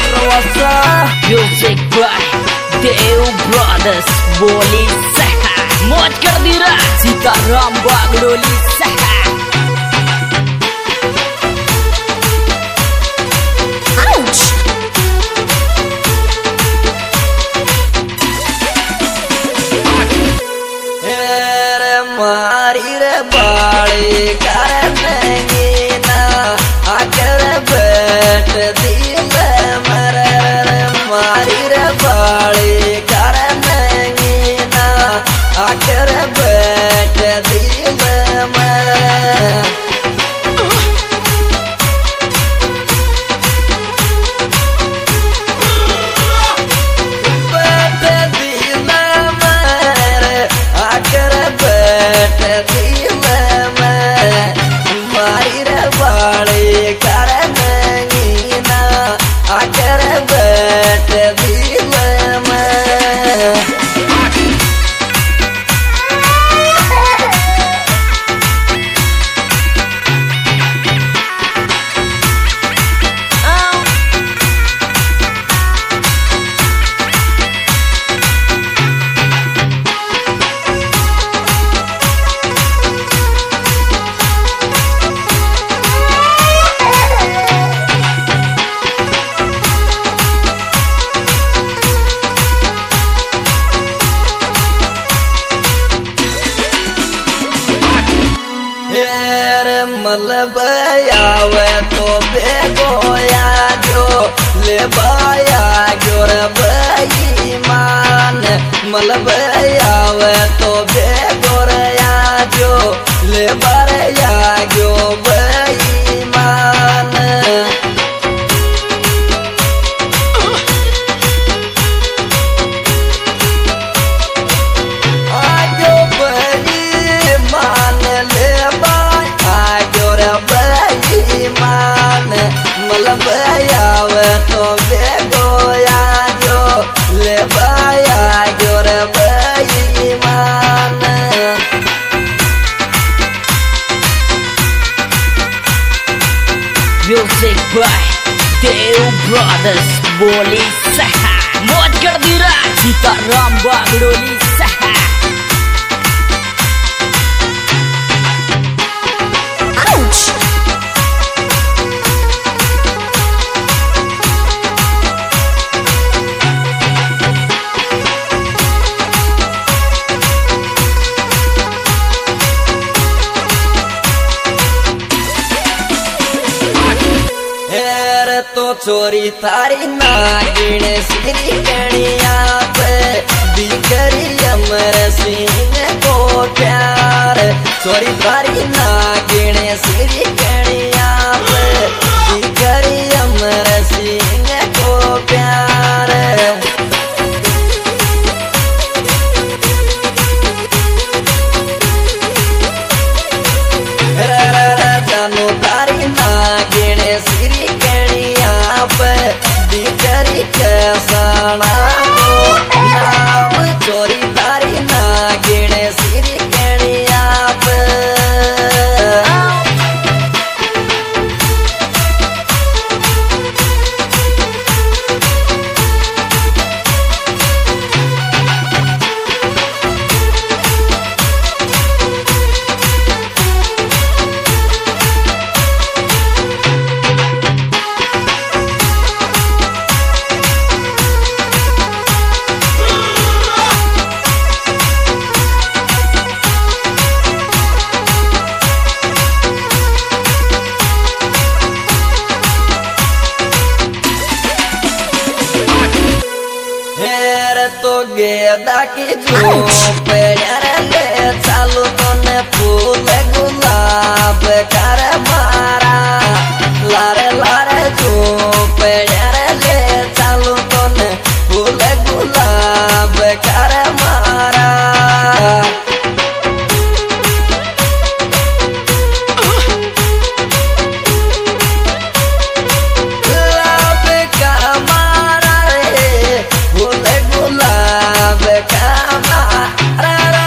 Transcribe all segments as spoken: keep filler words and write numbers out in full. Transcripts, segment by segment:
Rasa Music by Deo Brothers Boli Seha Moj कर दी रा Sitaram Bagdoli Seha Ouch! रे मारी रे बाड़ी करनेंगी ना आकर बैठ दिल मरे रे मारी रे बाड़ी करनेंगी ना आकर बैठ दिल मरे मलबयावे तो बेगोया जो ले बाया जोर बेईमान मलबयावे तो बेगोरया जो ले बाया जो बेईमान आजो बेईमान ले मलबयावे तो बेगोया जो ले बाया जोर बेईमान Music by Deo Brothers Boli Seha Moj कर दी रा सीताराम बागडोली Seha Ouch! तो चोरी तारी नागिन श्री कणिया पे दिकरी अमर सिंह को प्यार चोरी तारी नागिन श्री कणिया पे दिकरी अमर सिंह को प्यार जानो तारी नागिन श्री दिकरी कैसाना को नाम चोरी तारी नागिन श्री कणिया पे तो गेदा की झोपड़िया ले चालू तो ने फूल गुलाब कर मारा लारे लारे झोपड़िया ले चालू तो ने फूल गुलाब कर मारा Ra ra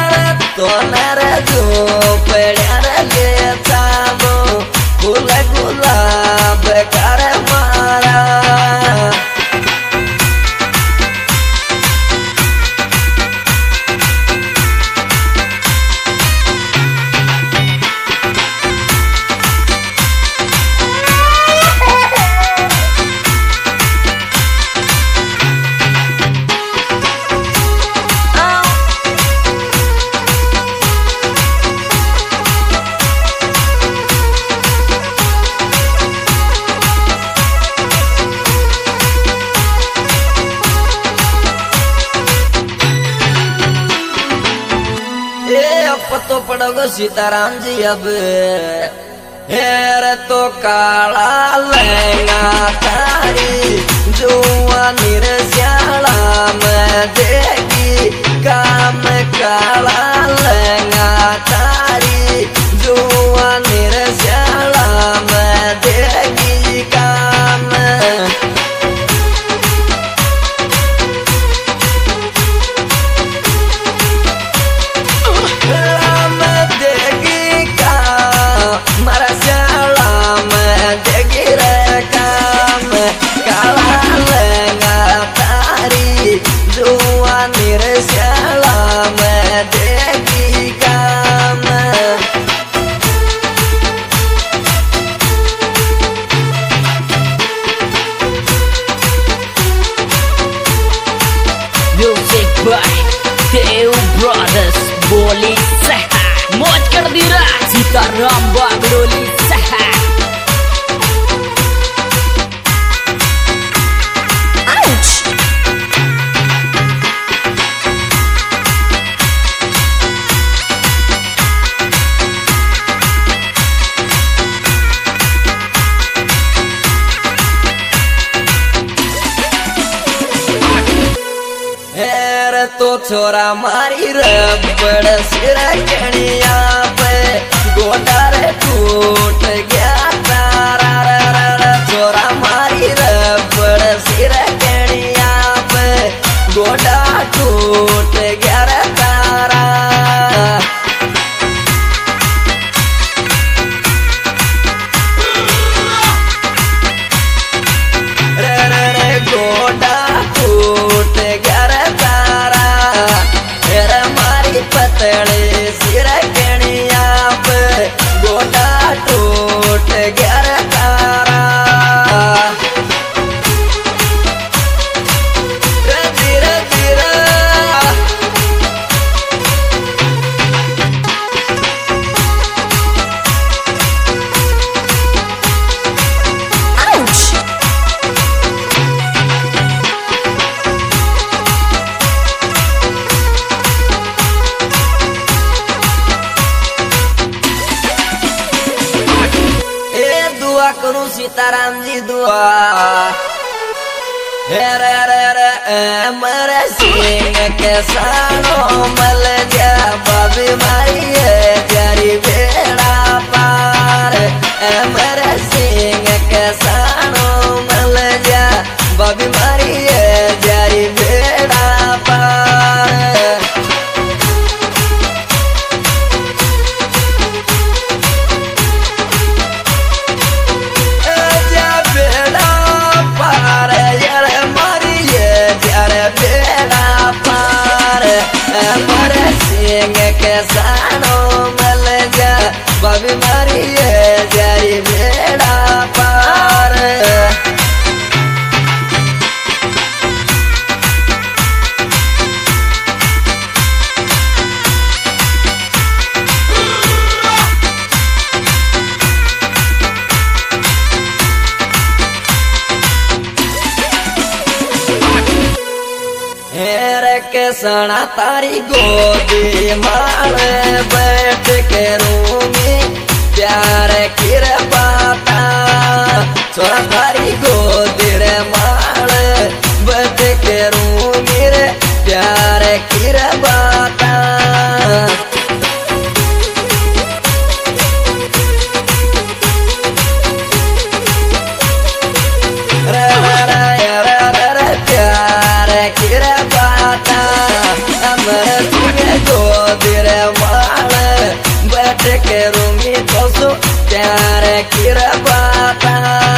पड़ोगो सीताराम जी अब हेर तो काला लहंगा तारी जुआ निरस्याला में देगी काम काला लहंगा तारी जुआ निरस्याला में देगी काम म्यूजिक बाय देव ब्रदर्स बोली सहा मौज कर दी रा सीताराम बागडोली सहा Ouch! तो छोरा मारी रबड़ सिरा कणिया पे गोटा रे टूट गया तारा रा रा रा छोरा मारी रबड़ सिरा कणिया पे गोटा टूट गया रे तारा रे रे रे गोटा टूट गया रे पतले सिर कणिया पे गोटा टूट गया रे तारा धीरे धीरे Ouch! करूं सीताराम जी दुआ हे रे रे रे अमर सिंह के सानो मल जा बाबी मारी है जारी बेड़ा पार अमर सिंह के सानो मल जा बाबी मारी है जारी बेड़ा पार के सानो मल जा बाबी मारी है जारी बेड़ा पार के सना तारी गोदी माल बैठ के रूमी प्यार किर पाता सोना तारी गोदी रे माल बैठ के रूमी रे प्यार किर पाता रे रे रे रे प्यार किर पाता अमर तुझे गोदी रे माल बैठ के रूमी तो सो प्यार किर पाता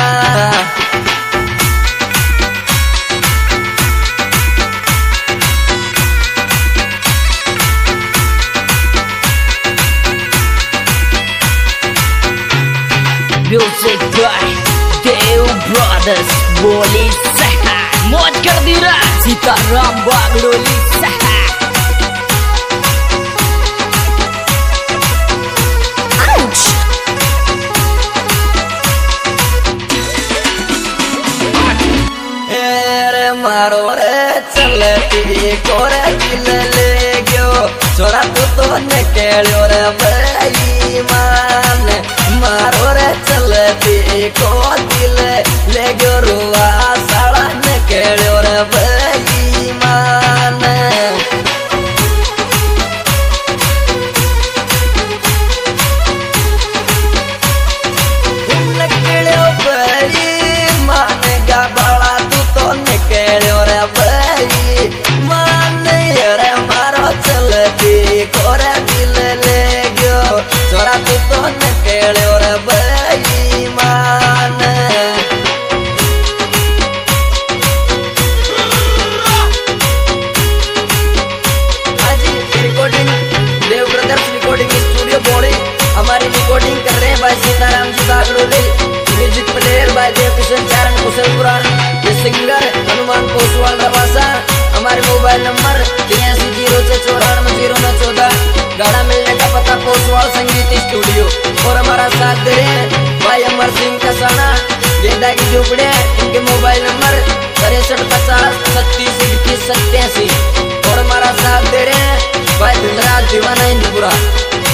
म्यूजिक बाय देव ब्रदर्स बोली सहा मौज कर दी रा सीताराम बागडोली सहा Ouch! मारो रे चलती कोरे दिल ले गयो छोरा तू तो निकलो रे बेईमान मारो रे चलती को दिल ले गयो रुआ साला निकलो रे बेईमान निकलो बेईमान गा बाला तू तो निकलो रे बेईमान रे मारो चलती कोरे दिल ले गयो छोरा तू तो निकलो रे बेईमान हाजी recording Dev brothers recording studio बोड़ी हमारी रिकॉर्डिंग कर रहे हैं भाई सीताराम जी बागड़ोली म्यूजिक प्लेयर भाई देव किशन चारण कुशल पुराण ये सिंगर हनुमान पोसवाल रवासा हमारे मोबाइल नंबर तिरासी जीरो छह चौरानवे जीरो नौ चौदह गाना मिलने का पता पोसवाल संगीत स्टूडियो और हमारा साथ दे रहे हैं भाई अमर सिंह कसाना गेंदा की झोपड़े इनके मोबाइल नंबर तिरसठ पचास छत्तीस इक्कीस सत्तासी और हमारा साथ दे रहे हैं भाई धनराज दीवाना इंदपुरा।